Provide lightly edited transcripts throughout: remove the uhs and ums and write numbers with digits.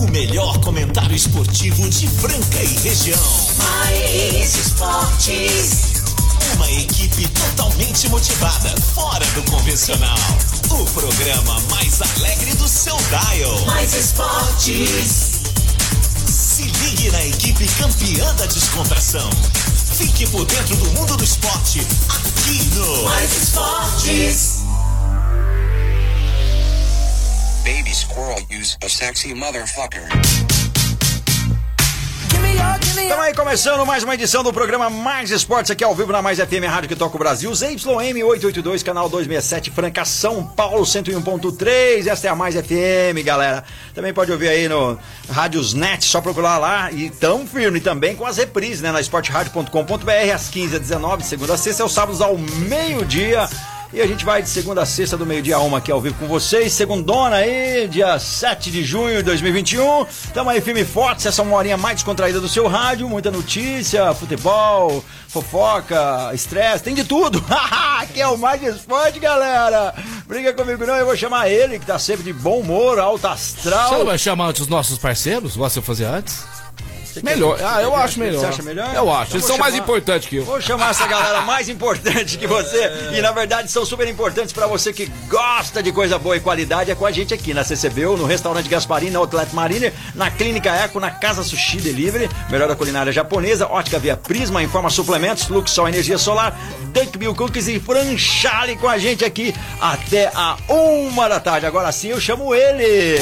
O melhor comentário esportivo de Franca e região. Mais Esportes. Uma equipe totalmente motivada, fora do convencional. O programa mais alegre do seu dial. Mais Esportes. Se ligue na equipe campeã da descontração. Fique por dentro do mundo do esporte, aqui no Mais Esportes. Baby squirrel use a sexy motherfucker. Estamos aí começando mais uma edição do programa Mais Esportes, aqui ao vivo na Mais FM, a rádio que toca o Brasil, ZYM 882, canal 267, Franca, São Paulo, 101.3, esta é a Mais FM, galera. Também pode ouvir aí no Radiosnet, só procurar lá, e tão firme também com as reprises, né, na esporteradio.com.br, às 15h19, segunda a sexta, aos sábados ao meio-dia. E a gente vai de segunda a sexta, do meio-dia a 1 aqui ao vivo com vocês. Segundona aí, dia 7 de junho de 2021. Tamo aí firme e forte, essa é uma horinha mais descontraída do seu rádio. Muita notícia, futebol, fofoca, estresse, tem de tudo. Aqui é o Mais Esporte, galera. Briga comigo não, eu vou chamar ele, que tá sempre de bom humor, alto astral. Você não vai chamar antes os nossos parceiros? Gosta de fazer antes? Melhor. Eu acho melhor. Você acha melhor? Eu acho. Então eles são mais importantes que eu. Vou chamar essa galera mais importante que você. E na verdade são super importantes pra você que gosta de coisa boa e qualidade. É com a gente aqui na CCBU, no Restaurante Gasparini, na Outlet Marine, na Clínica Eco, na Casa Sushi Delivery, melhor da culinária japonesa, Ótica Via Prisma, Informa Suplementos, Luxol Energia Solar, Dunkbill Cookies e Franchale com a gente aqui até a 1 da tarde. Agora sim eu chamo ele.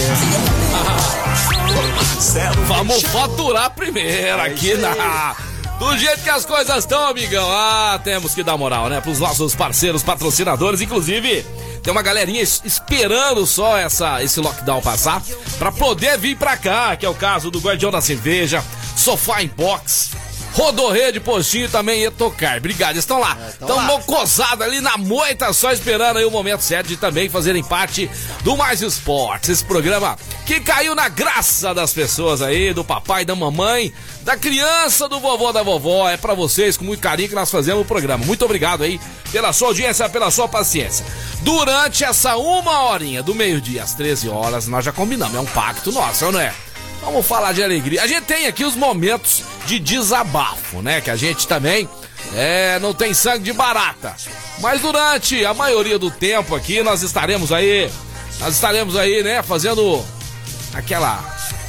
Vamos faturar primeiro aqui do jeito que as coisas estão, amigão. Temos que dar moral, né? Pros nossos parceiros, patrocinadores. Inclusive, tem uma galerinha esperando só esse lockdown passar pra poder vir pra cá, que é o caso do Guardião da Cerveja, Sofá Inbox, Rodorreia de Postinho também ia tocar. Obrigado, estão lá. Estão mocosados ali na moita, só esperando aí o momento certo de também fazerem parte do Mais Esportes. Esse programa que caiu na graça das pessoas aí, do papai, da mamãe, da criança, do vovô, da vovó. É pra vocês, com muito carinho, que nós fazemos o programa. Muito obrigado aí pela sua audiência, pela sua paciência. Durante essa 1h do meio-dia às 13 horas, nós já combinamos. É um pacto nosso, não é? Vamos falar de alegria. A gente tem aqui os momentos de desabafo, né? Que a gente também não tem sangue de barata. Mas durante a maioria do tempo aqui nós estaremos aí, né? Fazendo aquela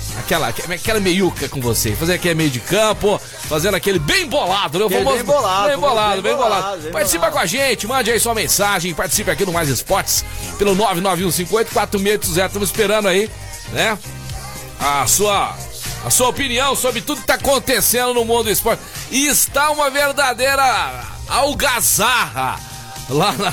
meiuca com você. Fazer aquele meio de campo, fazendo aquele bem bolado, né? Bem bolado. Participa com a gente, mande aí sua mensagem, participe aqui no Mais Esportes pelo 991584680. Estamos esperando aí, né? A sua opinião sobre tudo que tá acontecendo no mundo do esporte. E está uma verdadeira algazarra lá na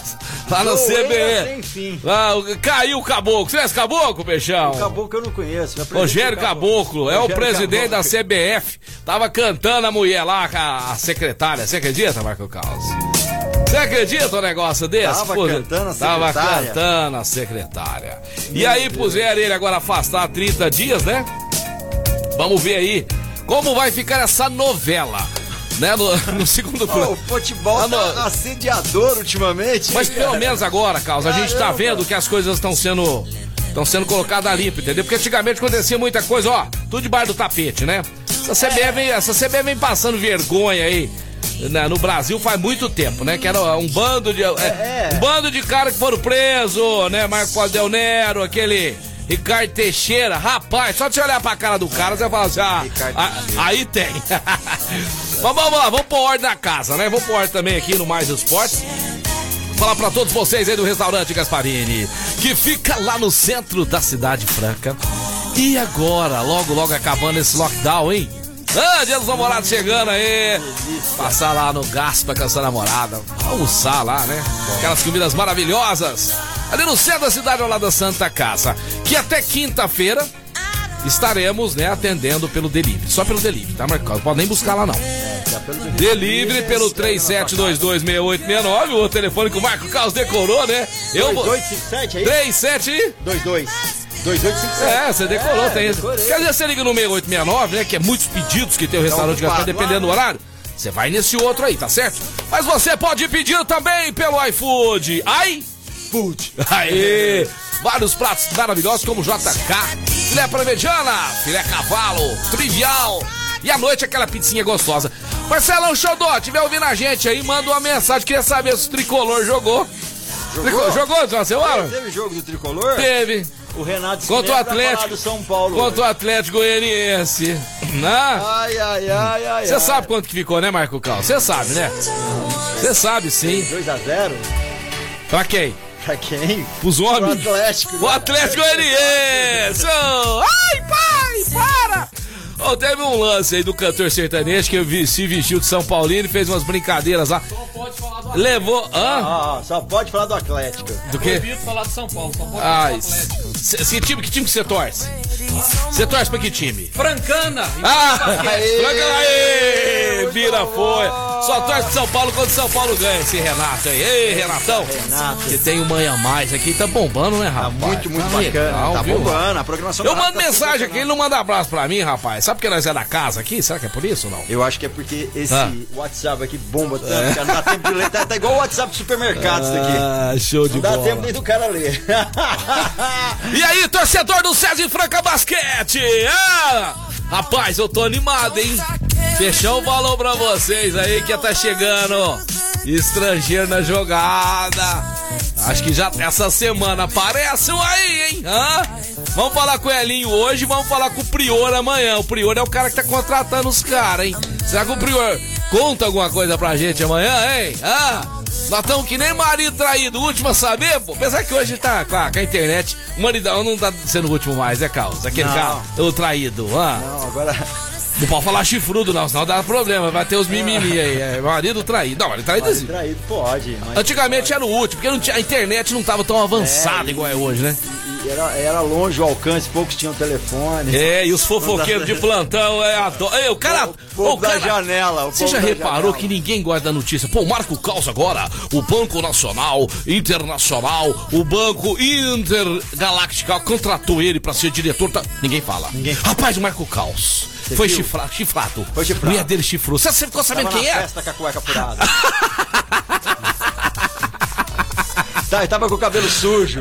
CBE. Caiu o Caboclo. Você conhece Caboclo, Peixão? O Caboclo eu não conheço. Rogério Caboclo é o presidente da CBF. Tava cantando a mulher lá, a secretária. Você acredita, Marco Carlos? Você acredita um negócio desse? Tava cantando a secretária. E aí puseram ele agora afastado 30 dias, né? Vamos ver aí como vai ficar essa novela, né? No segundo plano. O futebol tá assediador ultimamente. Mas pelo menos agora, Carlos, a gente tá vendo que as coisas estão sendo colocadas a limpo, entendeu? Porque antigamente acontecia muita coisa, tudo debaixo do tapete, né? Essa CBF vem passando vergonha aí no Brasil faz muito tempo, né? Que era um bando de caras que foram presos, né? Marco Del Nero, aquele Ricardo Teixeira, rapaz, só de você olhar pra cara do cara, você fala assim, aí tem. Mas vamos lá, vamos pôr ordem na casa, né? Vamos pôr ordem também aqui no Mais Esportes. Falar pra todos vocês aí do Restaurante Gasparini, que fica lá no centro da cidade franca. E agora, logo acabando esse lockdown, hein? Dia dos namorados chegando aí. Passar lá no Gaspa com a sua namorada, almoçar lá, né? Aquelas comidas maravilhosas ali no centro da cidade, ao lado da Santa Casa. Que até quinta-feira estaremos, né, atendendo pelo delivery. Só pelo delivery, tá, Marcos? Não pode nem buscar lá, não. Delivery pelo 37226869, o telefone que o Marco Carlos decorou, né? 2257 aí? 3722. 2857. Você decorou, tem isso. Quer dizer, você liga no 6869, né? Que é muitos pedidos que tem o restaurante Gaspar, dependendo do horário. Você vai nesse outro aí, tá certo? Mas você pode pedir também pelo iFood. iFood. Aê! Vários pratos maravilhosos como JK, filé parmegiana, filé cavalo, trivial. E à noite aquela pizzinha gostosa. Marcelão Xodó, tiver ouvindo a gente aí, manda uma mensagem. Queria saber se o Tricolor jogou. Jogou na semana? Teve jogo do Tricolor? Teve. O Renato contra o Atlético do São Paulo. Contra o Atlético Goianiense. Você sabe quanto que ficou, né, Marco Cal? Você sabe, né? Você sabe, sim. 2-0? Pra quem? Pra quem? Os homens? O Atlético. O Atlético Goianiense. Ai, pai, para! Oh, teve um lance aí do cantor sertanejo que se vestiu de São Paulino e fez umas brincadeiras lá. Só pode falar do Atlético. Levou. Só pode falar do Atlético. Do quê? Proibido falar de São Paulo, só pode falar do Atlético. Que time que você torce? Você torce pra que time? Francana! Francana aí! Vira foi! Só torce pro São Paulo quando São Paulo ganha esse Renato aí. Ei, Renatão! Que tem um manha a mais aqui, tá bombando, né, rapaz? Tá muito bacana. Legal, tá bombando, a programação. Eu mando mensagem aqui, ele não manda abraço pra mim, rapaz. Sabe porque nós é da casa aqui? Será que é por isso ou não? Eu acho que é porque esse WhatsApp aqui bomba tanto, cara. Não dá tempo de ler. Tá igual o WhatsApp do supermercado isso daqui. Show de bola. Não dá tempo nem do cara ler. E aí, torcedor do César Franca Basquete? Rapaz, eu tô animado, hein? Fechou o balão pra vocês aí que tá chegando estrangeiro na jogada. Acho que já essa semana aparecem aí, hein? Vamos falar com o Elinho hoje, vamos falar com o Prior amanhã. O Prior é o cara que tá contratando os caras, hein? Será que o Prior conta alguma coisa pra gente amanhã, hein? Nós estamos que nem marido traído, o último a saber, pô. Apesar que hoje tá com a internet, o maridão não tá sendo o último mais, é Carlos? Aquele cara, o traído, Não, agora... Não pode falar chifrudo não, senão dá problema, vai ter os mimimi aí, marido traído. Não, marido traído assim. Traído pode, mas... Antigamente era o último, porque a internet não tava tão avançada igual é hoje, né? Era longe o alcance, poucos tinham telefone. E os fofoqueiros de plantão, o cara... O da janela. Você já reparou que ninguém gosta da notícia? Pô, Marco Caos agora, o Banco Nacional, Internacional, o Banco Intergaláctico contratou ele pra ser diretor, ninguém fala. Rapaz, o Marco Caos foi chifrado. Foi chifrado. Mulher dele chifrou. Você ficou sabendo quem é? Festa com a cueca furada. Ele tava com o cabelo sujo.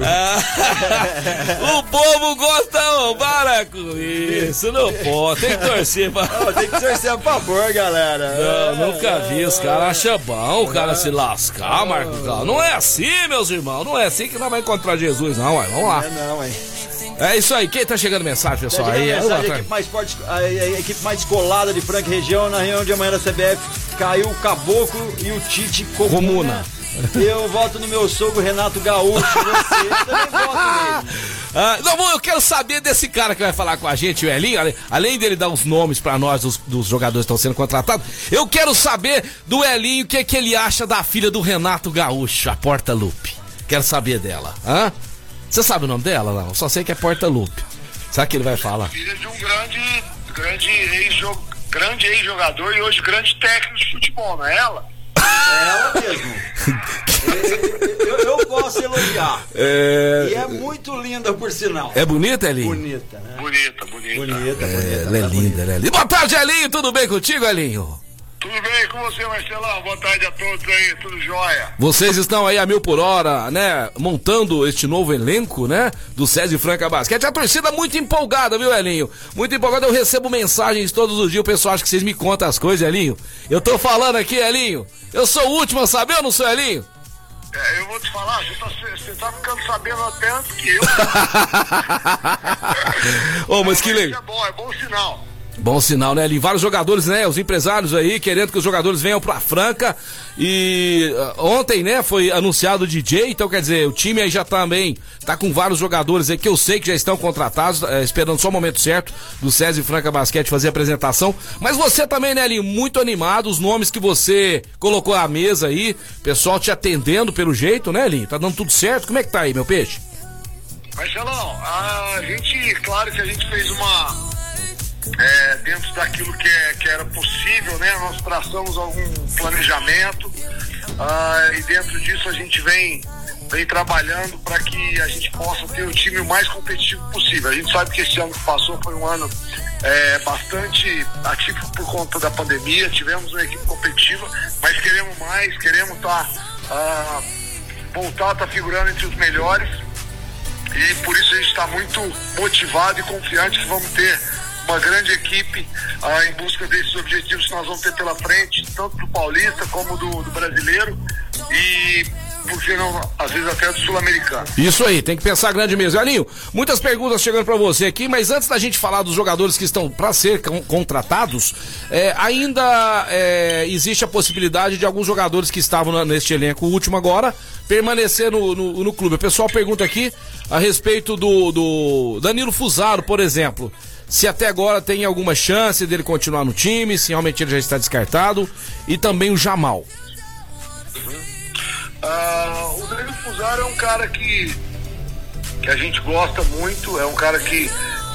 O povo gosta, para com isso. Não pode, tem que torcer pra... Tem que torcer a favor, galera. Nunca vi, os caras acham bom o cara se lascar, Marco. Não é assim, meus irmãos. Não é assim que nós vamos encontrar Jesus, não, ué. Vamos lá. É isso aí, quem tá chegando mensagem, pessoal? A equipe mais descolada de Franca e região, na reunião de amanhã da CBF, caiu o Caboclo e o Tite Comuna. Eu voto no meu sogro Renato Gaúcho, você também voto nele. Eu quero saber desse cara que vai falar com a gente, o Elinho, além dele dar os nomes pra nós dos jogadores que estão sendo contratados, eu quero saber do Elinho o que ele acha da filha do Renato Gaúcho, a Porta Lupe. Quero saber dela, Você sabe o nome dela, não? Só sei que é Porta Lupe. Sabe o que ele vai falar? Filha de um grande ex-jogador e hoje grande técnico de futebol, não é ela? É ela mesmo. Eu posso elogiar. E é muito linda, por sinal. É bonita, Elinho? Bonita, né? Bonita. Ela é linda, ela é linda. Boa tarde, Elinho. Tudo bem contigo, Elinho? Tudo bem com você, Marcelão? Boa tarde a todos aí, tudo jóia. Vocês estão aí a 1000 por hora, né? Montando este novo elenco, né? Do César Franca Basquete. A torcida muito empolgada, viu, Elinho? Muito empolgada. Eu recebo mensagens todos os dias. O pessoal acha que vocês me contam as coisas, Elinho. Eu tô falando aqui, Elinho. Eu sou o último a saber ou não sou, Elinho? Eu vou te falar, você tá ficando sabendo até antes que eu. Mas que legal. É bom sinal. Bom sinal, né, Elinho? Vários jogadores, né? Os empresários aí querendo que os jogadores venham pra Franca. E ontem, né, foi anunciado o DJ. Então, quer dizer, o time aí já também tá com vários jogadores aí que eu sei que já estão contratados, esperando só o momento certo do César Franca Basquete fazer a apresentação. Mas você também, né, Elinho? Muito animado. Os nomes que você colocou à mesa aí, pessoal te atendendo pelo jeito, né, Elinho? Tá dando tudo certo? Como é que tá aí, meu peixe? Marcelão, claro que a gente fez dentro daquilo que era possível, né? Nós traçamos algum planejamento e dentro disso a gente vem trabalhando para que a gente possa ter o time o mais competitivo possível. A gente sabe que esse ano que passou foi um ano bastante atípico por conta da pandemia, tivemos uma equipe competitiva, mas queremos mais, queremos voltar a estar figurando entre os melhores. E por isso a gente está muito motivado e confiante que vamos ter uma grande equipe em busca desses objetivos que nós vamos ter pela frente, tanto do Paulista como do Brasileiro e, por que não, às vezes até do Sul-Americano. Isso aí, tem que pensar grande mesmo. Elinho, muitas perguntas chegando pra você aqui, mas antes da gente falar dos jogadores que estão para ser contratados, ainda existe a possibilidade de alguns jogadores que estavam neste elenco, o último agora, permanecer no clube. O pessoal pergunta aqui a respeito do Danilo Fusaro, por exemplo. Se até agora tem alguma chance dele continuar no time, se realmente ele já está descartado, e também o Jamal. O Danilo Fusaro é um cara que a gente gosta muito, é um cara que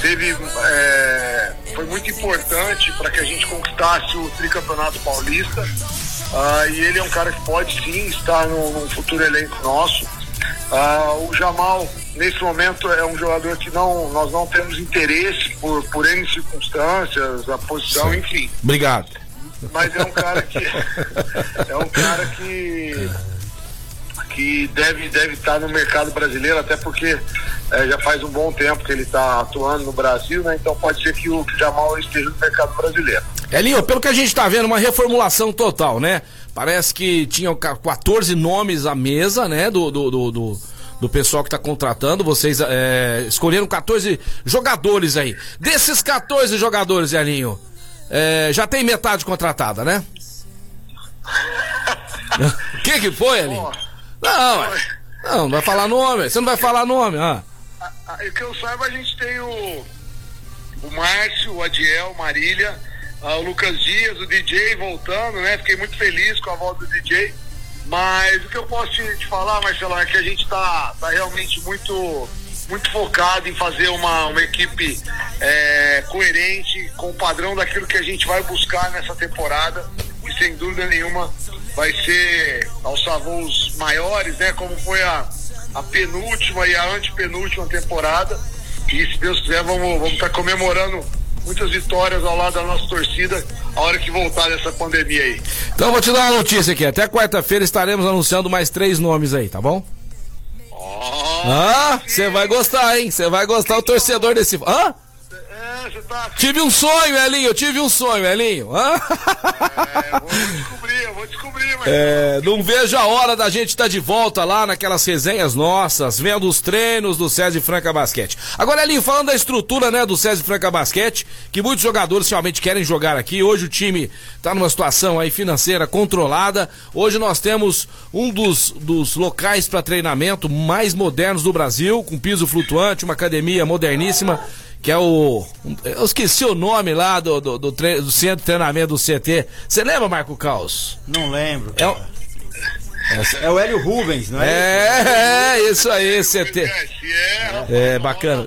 foi muito importante para que a gente conquistasse o tricampeonato paulista, e ele é um cara que pode sim estar num futuro elenco nosso. O Jamal, nesse momento, é um jogador que nós não temos interesse por N circunstâncias, a posição, sim. Enfim. Obrigado. Mas é um cara que deve estar no mercado brasileiro, até porque já faz um bom tempo que ele está atuando no Brasil, né? Então pode ser que o Jamal esteja no mercado brasileiro. Elinho, pelo que a gente está vendo, uma reformulação total, né? Parece que tinham 14 nomes à mesa, né? Do pessoal que está contratando. Vocês escolheram 14 jogadores aí. Desses 14 jogadores, Elinho, já tem metade contratada, né? O que foi, Elinho? Não vai falar nome. Você não vai falar nome, O que eu saiba, a gente tem o Márcio, o Adiel, Marília, o Lucas Dias, o DJ voltando, né? Fiquei muito feliz com a volta do DJ. Mas o que eu posso te falar, Marcelo, é que a gente tá realmente muito focado em fazer uma equipe coerente com o padrão daquilo que a gente vai buscar nessa temporada. E sem dúvida nenhuma vai ser aos voos maiores, né? Como foi a penúltima e a antepenúltima temporada. E se Deus quiser, vamos estar comemorando muitas vitórias ao lado da nossa torcida a hora que voltar dessa pandemia aí. Então vou te dar uma notícia aqui, até quarta-feira estaremos anunciando mais 3 nomes aí, tá bom? Você vai gostar, hein? Você vai gostar, o torcedor desse... Você tá... Tive um sonho, Elinho, Elinho. Eu vou descobrir, mas... Não vejo a hora da gente estar de volta lá naquelas resenhas nossas, vendo os treinos do César Franca Basquete. Agora, Elinho, falando da estrutura, né, do César Franca Basquete, que muitos jogadores realmente querem jogar aqui. Hoje o time está numa situação aí financeira controlada. Hoje nós temos um dos locais para treinamento mais modernos do Brasil, com piso flutuante, uma academia moderníssima, que é eu esqueci o nome lá do centro de treinamento do CT. Você lembra, Marco Caos? Não lembro. É o Hélio Rubens, não é? Isso aí, CT. Bacana.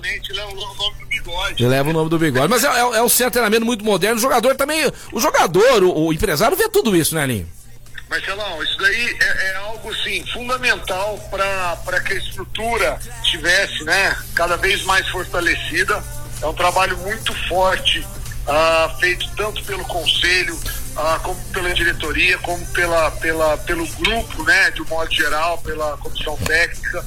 Leva o nome do bigode. Mas é um centro de treinamento muito moderno. O jogador também. O empresário vê tudo isso, né, Aninho? Marcelão, isso daí é algo, sim, fundamental para que a estrutura tivesse, né, cada vez mais fortalecida. É um trabalho muito forte, feito tanto pelo conselho, como pela diretoria, como pelo grupo, né, de um modo geral, pela comissão técnica.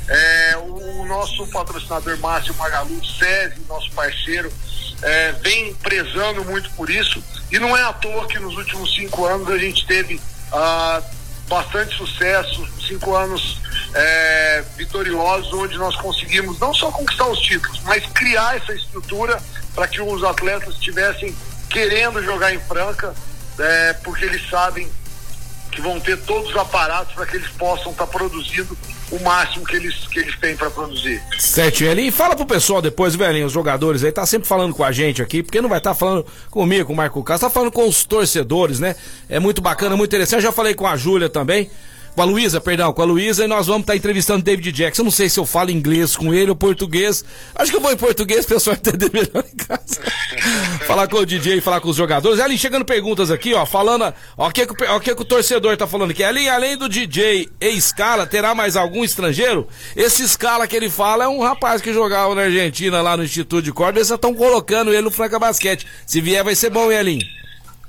O nosso patrocinador Márcio Magalu, SESI, nosso parceiro, vem prezando muito por isso, e não é à toa que nos últimos 5 anos a gente teve bastante sucesso, 5 anos vitoriosos, onde nós conseguimos não só conquistar os títulos, mas criar essa estrutura para que os atletas estivessem querendo jogar em Franca, porque eles sabem que vão ter todos os aparatos para que eles possam estar produzindo o máximo que eles têm para produzir. Certinho, Elinho. Fala pro pessoal depois, velhinho, os jogadores aí, tá sempre falando com a gente aqui, porque não vai estar falando comigo, com o Marco Castro, tá falando com os torcedores, né? É muito bacana, muito interessante. Eu já falei com a Júlia também, com a Luísa, e nós vamos estar entrevistando David Jackson. Eu não sei se eu falo inglês com ele ou português. Acho que eu vou em português, o pessoal vai entender melhor em casa. Falar com o DJ, falar com os jogadores. Ali, chegando perguntas aqui, ó, falando, ó, o que o torcedor tá falando aqui. Ali, além do DJ e Scala, terá mais algum estrangeiro? Esse Scala que ele fala é um rapaz que jogava na Argentina, lá no Instituto de Corda. Eles estão colocando ele no Franca Basquete. Se vier, vai ser bom, hein, Elinho?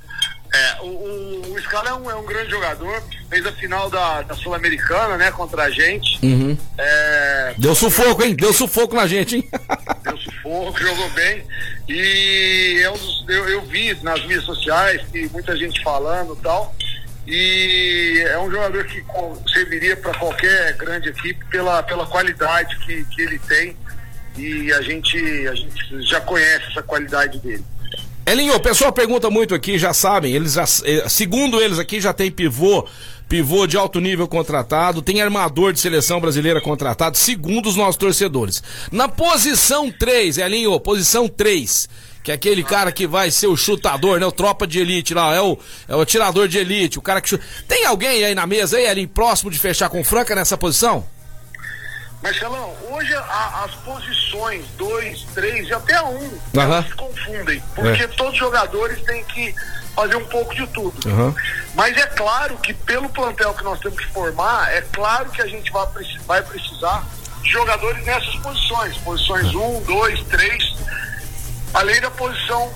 O Scala é um grande jogador, fez a final da Sul-Americana, né, contra a gente. Deu sufoco, hein? Deu sufoco na gente, hein? Deu sufoco, jogou bem. E eu vi nas mídias sociais que muita gente falando e tal. E é um jogador que serviria para qualquer grande equipe pela qualidade que ele tem. E a gente já conhece essa qualidade dele. Elinho, o pessoal pergunta muito aqui, já sabem, segundo eles aqui já tem pivô de alto nível contratado, tem armador de seleção brasileira contratado, segundo os nossos torcedores. Na posição 3, Elinho, posição 3, que é aquele cara que vai ser o chutador, né, o tropa de elite lá, é o atirador de elite, o cara que chuta. Tem alguém aí na mesa aí, Elinho, próximo de fechar com o Franca nessa posição? Marcelão, hoje as posições 2, 3 e até 1 se confundem, porque todos os jogadores têm que fazer um pouco de tudo. Mas é claro que pelo plantel que nós temos que formar, é claro que a gente vai precisar de jogadores nessas posições 1, 2, 3, além da posição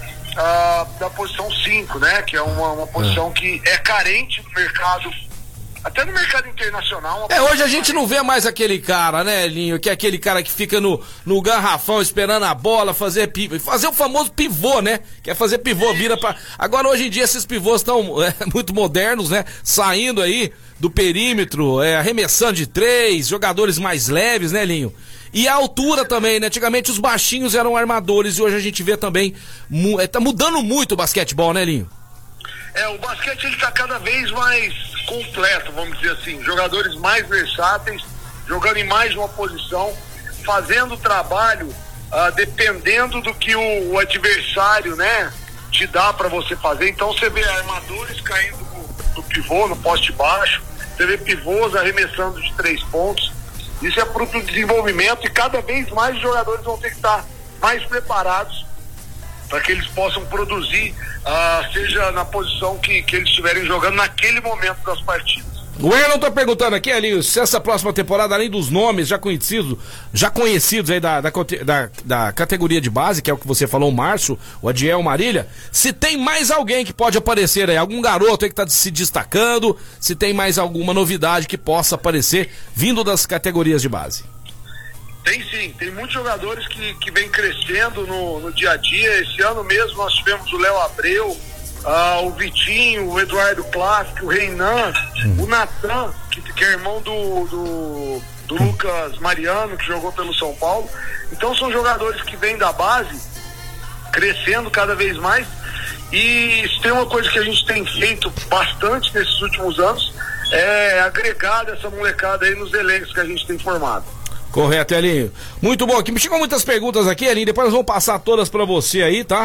5, né, que é uma posição que é carente no mercado. Até no mercado internacional. Hoje a gente não vê mais aquele cara, né, Linho? Que é aquele cara que fica no garrafão esperando a bola, fazer o famoso pivô, né? Quer fazer pivô, vira pra... Agora, hoje em dia, esses pivôs estão muito modernos, né? Saindo aí do perímetro, arremessando de 3, jogadores mais leves, né, Linho? E a altura também, né? Antigamente os baixinhos eram armadores e hoje a gente vê também... tá mudando muito o basquetebol, né, Linho? O basquete ele tá cada vez mais completo, vamos dizer assim, jogadores mais versáteis, jogando em mais uma posição, fazendo o trabalho dependendo do que o adversário, né, te dá para você fazer. Então você vê armadores caindo do pivô no poste baixo, você vê pivôs arremessando de 3 pontos. Isso é fruto do desenvolvimento e cada vez mais os jogadores vão ter que estar mais preparados para que eles possam produzir, seja na posição que eles estiverem jogando naquele momento das partidas. O Erlon tá perguntando aqui, Elinho, se essa próxima temporada, além dos nomes já conhecidos aí da categoria de base, que é o que você falou, o Márcio, o Adiel, o Marília, se tem mais alguém que pode aparecer aí, algum garoto aí que tá se destacando, se tem mais alguma novidade que possa aparecer vindo das categorias de base. Tem sim, tem muitos jogadores que vem crescendo no dia a dia. Esse ano mesmo nós tivemos o Léo Abreu, o Vitinho, o Eduardo Plástico, o Reinan, o Natan, que é irmão do Lucas Mariano, que jogou pelo São Paulo. Então são jogadores que vêm da base, crescendo cada vez mais. E se tem uma coisa que a gente tem feito bastante nesses últimos anos, é agregar essa molecada aí nos elencos que a gente tem formado. Correto, Elinho. Muito bom. Aqui me chegam muitas perguntas aqui, Elinho. Depois nós vamos passar todas pra você aí, tá?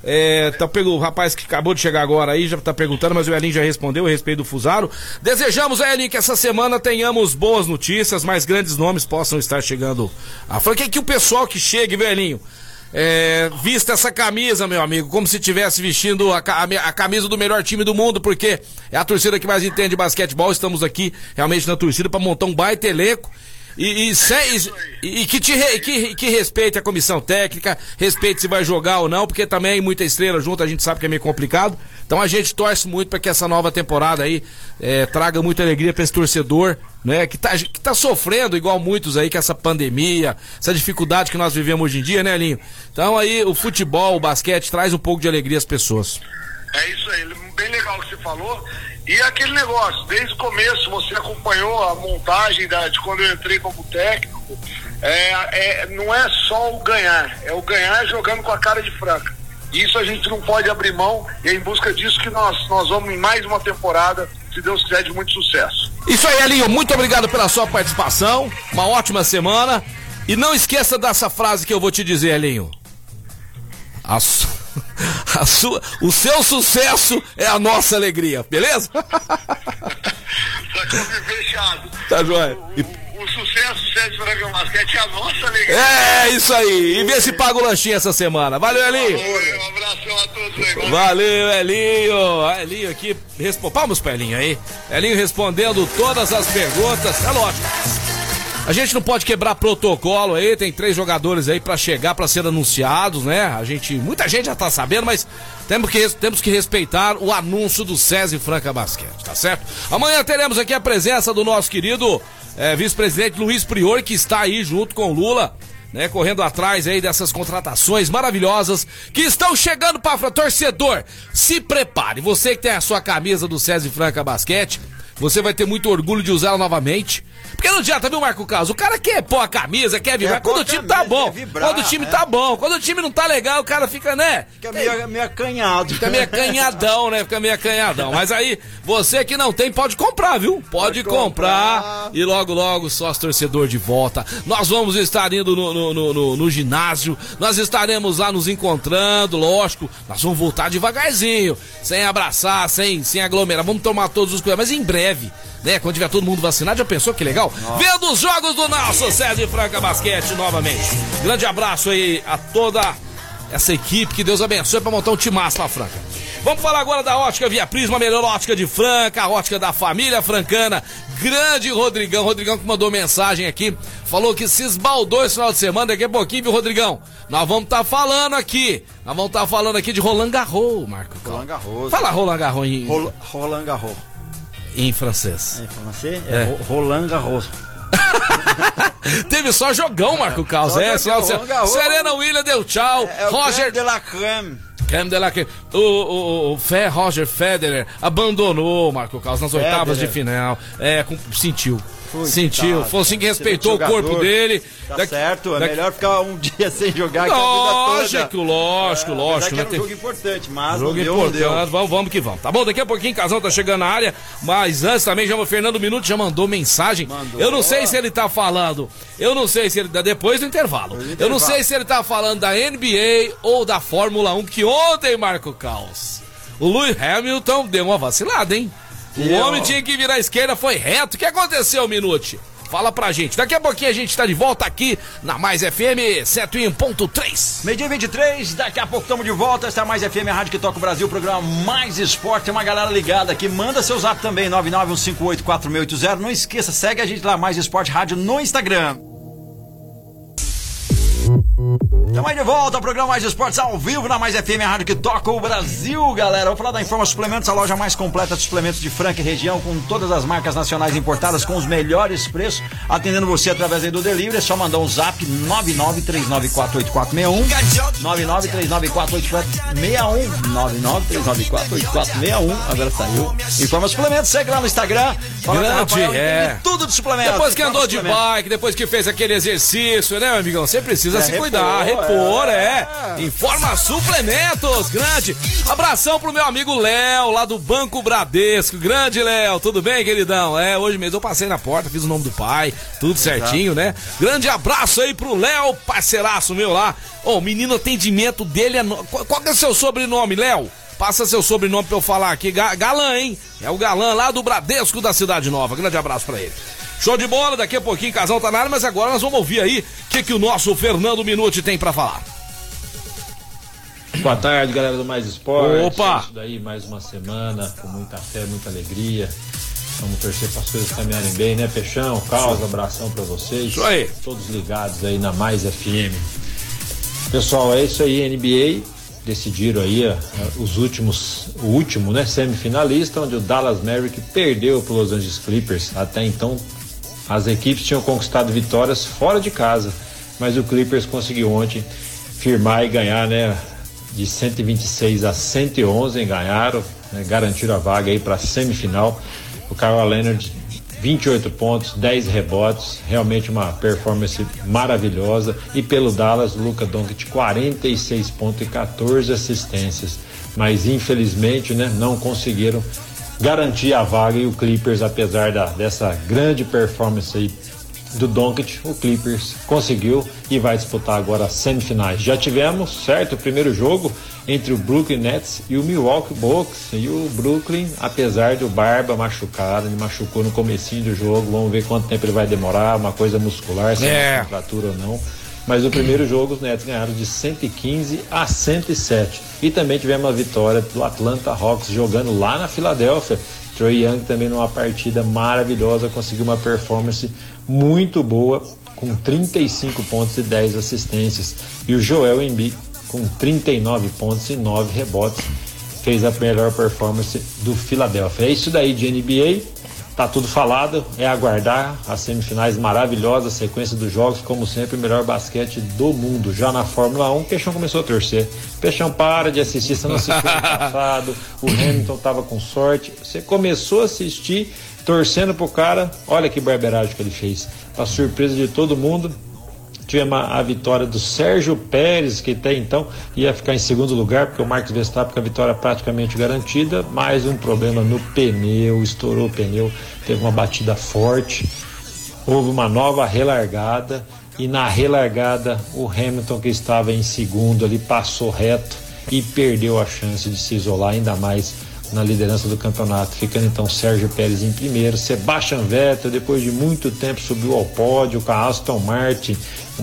O rapaz que acabou de chegar agora aí já tá perguntando, mas o Elinho já respondeu a respeito do Fusaro. Desejamos, Elinho, que essa semana tenhamos boas notícias, mais grandes nomes possam estar chegando. Que o pessoal que chegue, viu, Elinho? Vista essa camisa, meu amigo, como se estivesse vestindo a camisa do melhor time do mundo, porque é a torcida que mais entende de basquetebol. Estamos aqui realmente na torcida pra montar um baita elenco. Que respeite a comissão técnica, respeite se vai jogar ou não, porque também muita estrela junto, a gente sabe que é meio complicado. Então a gente torce muito para que essa nova temporada aí traga muita alegria para esse torcedor, né, que tá sofrendo igual muitos aí com essa pandemia, essa dificuldade que nós vivemos hoje em dia, né, Linho? Então aí o futebol, o basquete traz um pouco de alegria às pessoas. É isso aí, bem legal o que você falou. E aquele negócio, desde o começo você acompanhou a montagem de quando eu entrei como técnico, não é só o ganhar, é o ganhar jogando com a cara de Franca. Isso a gente não pode abrir mão e é em busca disso que nós vamos em mais uma temporada, se Deus quiser, de muito sucesso. Isso aí, Elinho, muito obrigado pela sua participação, uma ótima semana e não esqueça dessa frase que eu vou te dizer, Elinho. O seu sucesso é a nossa alegria, beleza? Só que eu me fechado. Tá joia. O sucesso do Sérgio Franca Basquete é a nossa alegria. É isso aí. E vê se paga o lanchinho essa semana. Valeu, Elinho. Um abração a todos. Valeu, Elinho. Elinho aqui. Palmas pra Elinho aí. Elinho respondendo todas as perguntas. É lógico. A gente não pode quebrar protocolo aí, tem 3 jogadores aí pra chegar, pra ser anunciados, né? Muita gente já tá sabendo, mas temos que respeitar o anúncio do SESI Franca Basquete, tá certo? Amanhã teremos aqui a presença do nosso querido vice-presidente Luiz Prior, que está aí junto com o Lula, né, correndo atrás aí dessas contratações maravilhosas que estão chegando para torcedor. Se prepare, você que tem a sua camisa do SESI Franca Basquete, você vai ter muito orgulho de usá-la novamente. Porque não adianta, viu, Marco Carlos? O cara quer pôr a camisa, quer vibrar quando o time tá bom. Quando o time tá bom. Quando o time não tá legal, o cara fica, né? Fica meio acanhado. Fica meio acanhadão, né? Fica meio acanhadão. Mas aí, você que não tem, pode comprar, viu? Pode comprar. E logo, logo, sócio torcedor de volta. Nós vamos estar indo no ginásio. Nós estaremos lá nos encontrando, lógico. Nós vamos voltar devagarzinho. Sem abraçar, sem aglomerar. Vamos tomar todos os cuidados. Mas em breve, né? Quando tiver todo mundo vacinado, já pensou que legal? Vendo os jogos do nosso SESI Franca Basquete novamente. Grande abraço aí a toda essa equipe, que Deus abençoe pra montar um timaço lá, Franca. Vamos falar agora da Ótica Via Prisma, a melhor ótica de Franca, a ótica da família francana. Grande Rodrigão que mandou mensagem aqui, falou que se esbaldou esse final de semana. Daqui a pouquinho, viu, Rodrigão? Nós vamos estar falando aqui de Roland Garros, Marco. Roland Garros. Fala Roland Garros em... Roland Garros. Em francês. Em francês? Roland Garros. Teve só jogão, Marco Carlos. Serena Williams deu tchau. Roger de la Creme. O Roger Federer abandonou, Marco Carlos, nas oitavas de final. Sentiu. Foi assim que respeitou o corpo dele. Tá certo, é melhor ficar um dia sem jogar que a vida toda. Lógico. Né? É um jogo importante, mas jogo importante. Vamos que vamos. Tá bom, daqui a pouquinho o Casão tá chegando na área, mas antes também o Fernando Minuto já mandou mensagem. Eu não sei se ele tá falando, depois do intervalo. Eu não sei se ele tá falando da NBA ou da Fórmula 1, que ontem, Marco Carlos, o Lewis Hamilton deu uma vacilada, hein? O homem tinha que virar à esquerda, foi reto. O que aconteceu, Minuti? Fala pra gente. Daqui a pouquinho a gente tá de volta aqui na Mais FM 101.3. Meio-dia 23, daqui a pouco estamos de volta. Esta é a Mais FM, a rádio que toca o Brasil, o programa Mais Esporte. Tem uma galera ligada aqui. Manda seu zap também, 991584680. Não esqueça, segue a gente lá, Mais Esporte Rádio, no Instagram. Estamos de volta ao programa Mais Esportes ao vivo na Mais FM, a rádio que toca o Brasil, galera. Vou falar da Informa Suplementos, a loja mais completa de suplementos de Franca e região, com todas as marcas nacionais importadas com os melhores preços, atendendo você através aí do delivery. É só mandar um zap 993948461, 993948461, agora saiu. Informa Suplementos, segue lá no Instagram. Tudo de suplementos. Depois que andou de bike, depois que fez aquele exercício, né, meu amigão? Você precisa se cuidar, repor. Informa Suplementos, grande. Abração pro meu amigo Léo, lá do Banco Bradesco. Grande Léo, tudo bem, queridão? Hoje mesmo eu passei na porta, fiz o nome do pai, tudo certinho, né? Grande abraço aí pro Léo, parceiraço meu lá. O menino atendimento dele é... Qual que é o seu sobrenome, Léo? Passa seu sobrenome pra eu falar aqui. Galã, hein? É o galã lá do Bradesco da Cidade Nova. Grande abraço pra ele. Show de bola, daqui a pouquinho o Casal tá na área, mas agora nós vamos ouvir aí o que o nosso Fernando Minuti tem pra falar. Boa tarde, galera do Mais Esporte. Opa! Isso daí, mais uma semana, com muita fé, muita alegria. Vamos torcer para as coisas caminharem bem, né, Peixão? Caos, abração pra vocês. Isso aí. Todos ligados aí na Mais FM. Pessoal, é isso aí, NBA. Decidiram aí o último, né, semifinalista, onde o Dallas Mavericks perdeu para os Los Angeles Clippers. Até então, as equipes tinham conquistado vitórias fora de casa, mas o Clippers conseguiu ontem firmar e ganhar, né, de 126 a 111, ganharam, né, garantiram a vaga aí para a semifinal. O Kawhi Leonard, 28 pontos, 10 rebotes, realmente uma performance maravilhosa. E pelo Dallas, Luka Doncic, 46 pontos e 14 assistências. Mas infelizmente, né, não conseguiram garantir a vaga, e o Clippers, apesar dessa grande performance aí do Doncic, o Clippers conseguiu e vai disputar agora as semifinais. Já tivemos, certo, o primeiro jogo entre o Brooklyn Nets e o Milwaukee Bucks, e o Brooklyn, apesar do Barba machucado, ele machucou no comecinho do jogo, vamos ver quanto tempo ele vai demorar, uma coisa muscular, se é fratura ou não. Mas o primeiro jogo os Nets ganharam de 115 a 107. E também tivemos a vitória do Atlanta Hawks jogando lá na Filadélfia, Trae Young também numa partida maravilhosa, conseguiu uma performance muito boa, com 35 pontos e 10 assistências. E o Joel Embiid, com 39 pontos e 9 rebotes, fez a melhor performance do Philadelphia. É isso daí de NBA, tá tudo falado, é aguardar as semifinais maravilhosas, sequência dos jogos, como sempre, o melhor basquete do mundo. Já na Fórmula 1, o Peixão começou a torcer. Peixão, para de assistir, você não assistiu ano passado, o Hamilton tava com sorte, você começou a assistir, torcendo pro cara, olha que barbeiragem que ele fez, pra surpresa de todo mundo. Tivemos a vitória do Sérgio Pérez, que até então ia ficar em segundo lugar, porque o Max Verstappen com a vitória praticamente garantida, mais um problema no pneu, estourou o pneu, teve uma batida forte, houve uma nova relargada, e na relargada o Hamilton, que estava em segundo ali, passou reto e perdeu a chance de se isolar ainda mais na liderança do campeonato, ficando então Sérgio Pérez em primeiro. Sebastian Vettel, depois de muito tempo, subiu ao pódio com a Aston Martin,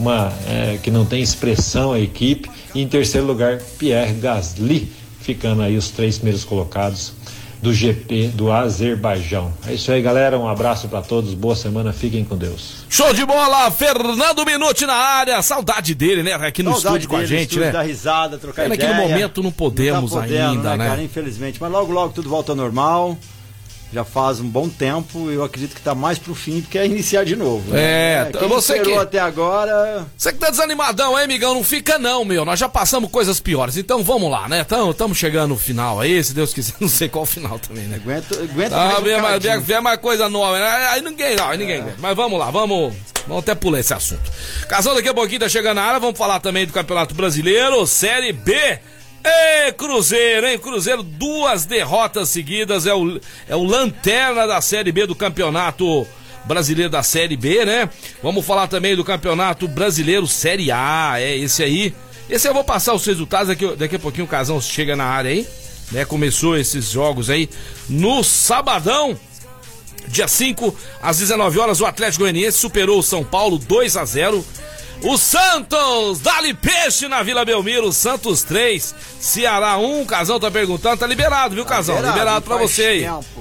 que não tem expressão a equipe, e em terceiro lugar Pierre Gasly, ficando aí os 3 primeiros colocados do GP do Azerbaijão. É isso aí, galera, um abraço para todos, boa semana, fiquem com Deus. Show de bola, Fernando Minuti na área, saudade dele, né, aqui no estúdio com a gente, né? Dar risada, trocar ideia. Naquele momento não podemos ainda, né? Cara, infelizmente, mas logo tudo volta ao normal. Já faz um bom tempo, eu acredito que tá mais pro fim do que iniciar de novo. Né? Quem você que até agora. Você que tá desanimadão, hein, amigão? Não fica não, meu. Nós já passamos coisas piores. Então vamos lá, né? Estamos chegando no final aí, se Deus quiser. Não sei qual final também, né? Aguenta vier mais coisa nova, né? Aí ninguém. Mas vamos lá, vamos até pular esse assunto. Casal, daqui a pouquinho tá chegando na área. Vamos falar também do Campeonato Brasileiro, Série B. Ei, Cruzeiro, hein? Cruzeiro, 2 derrotas seguidas, é o lanterna da Série B do Campeonato Brasileiro da Série B, né? Vamos falar também do Campeonato Brasileiro Série A, esse aí. Esse eu vou passar os resultados, daqui a pouquinho o Casão chega na área aí, né? Começou esses jogos aí no sabadão, dia 5, às 19 horas, o Atlético Goianiense superou o São Paulo 2-0. O Santos, dá-lhe peixe na Vila Belmiro, Santos 3, Ceará 1, o Casão tá perguntando, tá liberado, viu, Casão? Liberado pra você aí.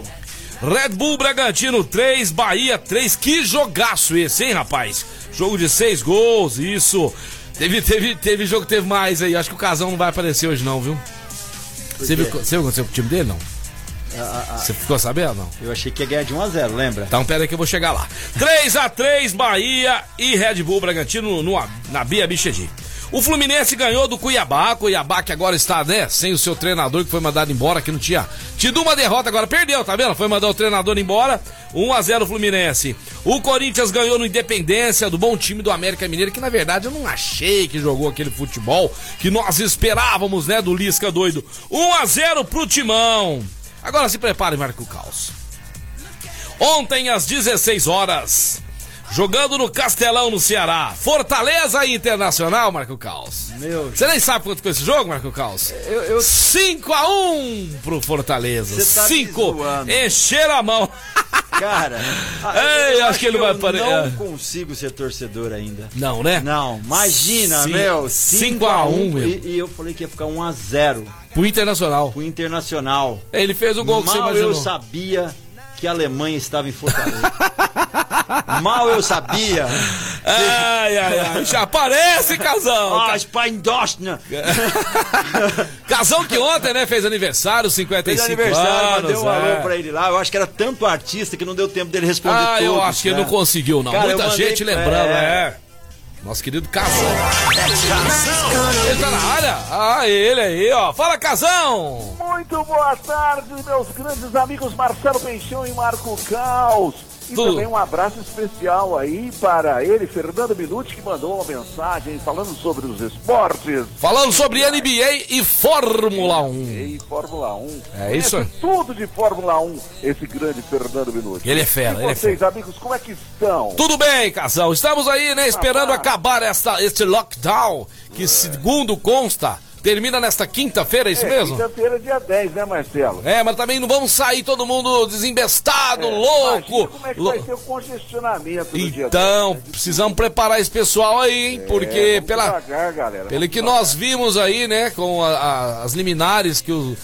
Red Bull Bragantino 3, Bahia 3, que jogaço esse, hein, rapaz? Jogo de 6 gols, isso. Teve jogo que teve mais aí, acho que o Casão não vai aparecer hoje não, viu? Você viu o que aconteceu com o time dele, não? Você ficou sabendo, não? Eu achei que ia ganhar de 1-0, lembra? Então pera aí que eu vou chegar lá. 3-3 Bahia e Red Bull Bragantino na Bia Bichedi. O Fluminense ganhou do Cuiabá que agora está, né, sem o seu treinador, que foi mandado embora, que não tinha tido uma derrota, agora perdeu, tá vendo? Foi mandar o treinador embora, 1-0 Fluminense. O Corinthians ganhou no Independência, do bom time do América Mineiro, que na verdade eu não achei que jogou aquele futebol que nós esperávamos, né, do Lisca doido. 1-0 pro Timão. Agora se prepare, Marco Caos. Ontem às 16 horas, jogando no Castelão, no Ceará, Fortaleza e Internacional, Marco Caos. Você nem sabe quanto foi esse jogo, Marco Caos? 5-1 pro Fortaleza. 5, encheram a mão. Cara, eu acho que ele vai aparecer. Eu não consigo ser torcedor ainda. Não, né? Não, imagina, 5-1, meu. E eu falei que ia ficar 1-0. Pro Internacional. Ele fez o gol que você imaginou. Eu sabia que a Alemanha estava em Fortaleza. Mal eu sabia. Ai. Já aparece, Casão. Spindostna. Casão que ontem, né, fez aniversário, 55 anos. Mandei um alô pra ele lá. Eu acho que era tanto artista que não deu tempo dele responder todos. Eu acho que ele não conseguiu, não. Cara, muita gente lembrando, Nosso querido Casão. Ele tá na área? Ele aí, ó. Fala, Casão! Muito boa tarde, meus grandes amigos Marcelo Peixão e Marco Caos. E também um abraço especial aí para ele, Fernando Minuti, que mandou uma mensagem falando sobre os esportes. Falando sobre NBA e Fórmula 1. E Fórmula 1. É isso aí. Tudo de Fórmula 1, esse grande Fernando Minuti. Ele é fera, E vocês, amigos, como é que estão? Tudo bem, Casão. Estamos aí, né, esperando acabar este lockdown, que segundo consta, termina nesta quinta-feira, é isso mesmo? Quinta-feira, dia 10, né, Marcelo? Mas também não vamos sair todo mundo desembestado, louco. Como é que vai ser o congestionamento do dia 10? Então, precisamos preparar esse pessoal aí, hein? Porque devagar, galera, pelo que nós vimos aí, né, com as liminares que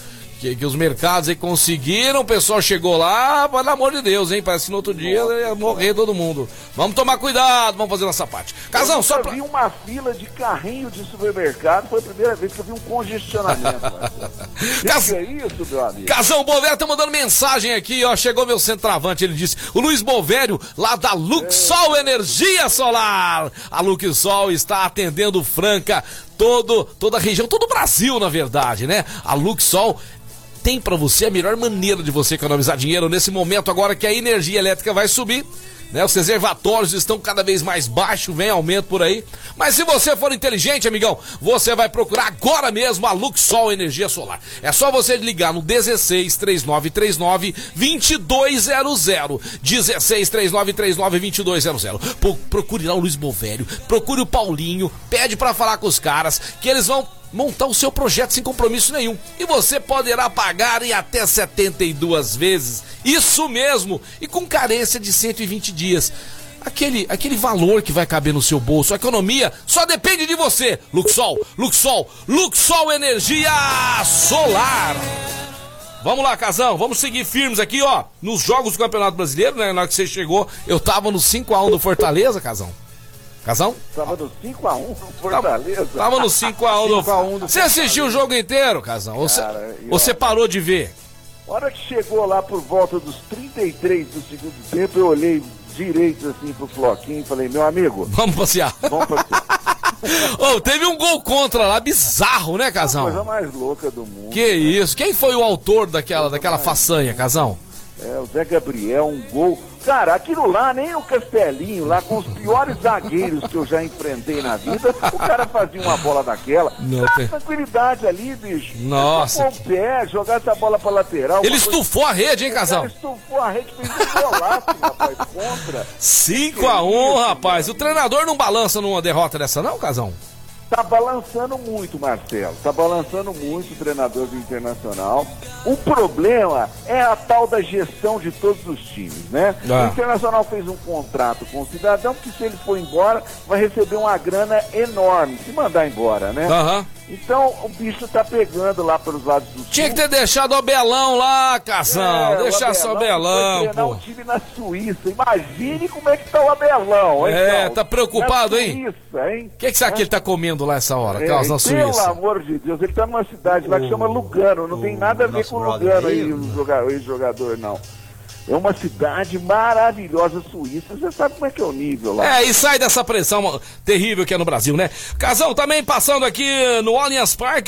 que os mercados aí conseguiram, o pessoal chegou lá, pelo amor de Deus, hein? Parece que no outro dia ia morrer todo mundo. Vamos tomar cuidado, vamos fazer nossa parte. Casão, só pra... vi uma fila de carrinho de supermercado, foi a primeira vez que eu vi um congestionamento. Que é isso, meu amigo? Casão Bovério tá mandando mensagem aqui, ó, chegou meu centroavante, ele disse, o Luiz Bovério, lá da Luxol Energia Solar. A Luxol está atendendo Franca, toda a região, todo o Brasil, na verdade, né? A Luxol tem pra você a melhor maneira de você economizar dinheiro nesse momento agora que a energia elétrica vai subir, né? Os reservatórios estão cada vez mais baixos, vem aumento por aí. Mas se você for inteligente, amigão, você vai procurar agora mesmo a Luxol Energia Solar. É só você ligar no 16 3939 2200. 16 3939 2200. Procure lá o Luiz Bovério, procure o Paulinho, pede pra falar com os caras que eles vão montar o seu projeto sem compromisso nenhum. E você poderá pagar em até 72 vezes. Isso mesmo! E com carência de 120 dias. Aquele valor que vai caber no seu bolso. A economia só depende de você. Luxol Energia Solar. Vamos lá, Casão, vamos seguir firmes aqui, ó. Nos jogos do Campeonato Brasileiro, né? Na hora que você chegou, eu tava no 5-1 do Fortaleza, Casão. Casão? Tava no 5-1 do Fortaleza. Tava no 5-1 do Fortaleza. Você assistiu o jogo inteiro, Casão? Ou você parou de ver? A hora que chegou lá por volta dos 33 do segundo tempo, eu olhei direito assim pro Floquinho e falei, meu amigo... Vamos passear. Teve um gol contra lá, bizarro, né, Casão? A coisa mais louca do mundo. Que isso? Quem foi o autor daquela façanha, Casão? O Zé Gabriel, um gol... Cara, aquilo lá, nem o Castelinho, lá com os piores zagueiros que eu já enfrentei na vida, o cara fazia uma bola daquela. Tranquilidade ali, bicho. Nossa. Com o pé, jogar essa bola pra lateral. Ele estufou a rede, hein, Casão? Ele estufou a rede, fez um golaço, rapaz, contra. 5-1, rapaz. O treinador não balança numa derrota dessa não, Casão? Tá balançando muito, Marcelo. Tá balançando muito o treinador do Internacional. O problema é a tal da gestão de todos os times, né? O Internacional fez um contrato com o cidadão que, se ele for embora, vai receber uma grana enorme, se mandar embora, né? Então, o bicho tá pegando lá pelos lados do sul. Tinha que ter deixado o Abelão lá, Casão. Deixar só o Abelão, pô. Treinar um time na Suíça. Imagine como é que tá o Abelão. Então, tá preocupado, hein? O que será que ele tá comendo lá essa hora, Carlos, na Suíça? Pelo amor de Deus, ele tá numa cidade lá que chama Lugano. Não tem nada a ver com Lugano aí, o ex-jogador, não. É uma cidade maravilhosa, Suíça. Você sabe como é que é o nível lá. E sai dessa pressão terrível que é no Brasil, né? Casão, também passando aqui no Allianz Parque,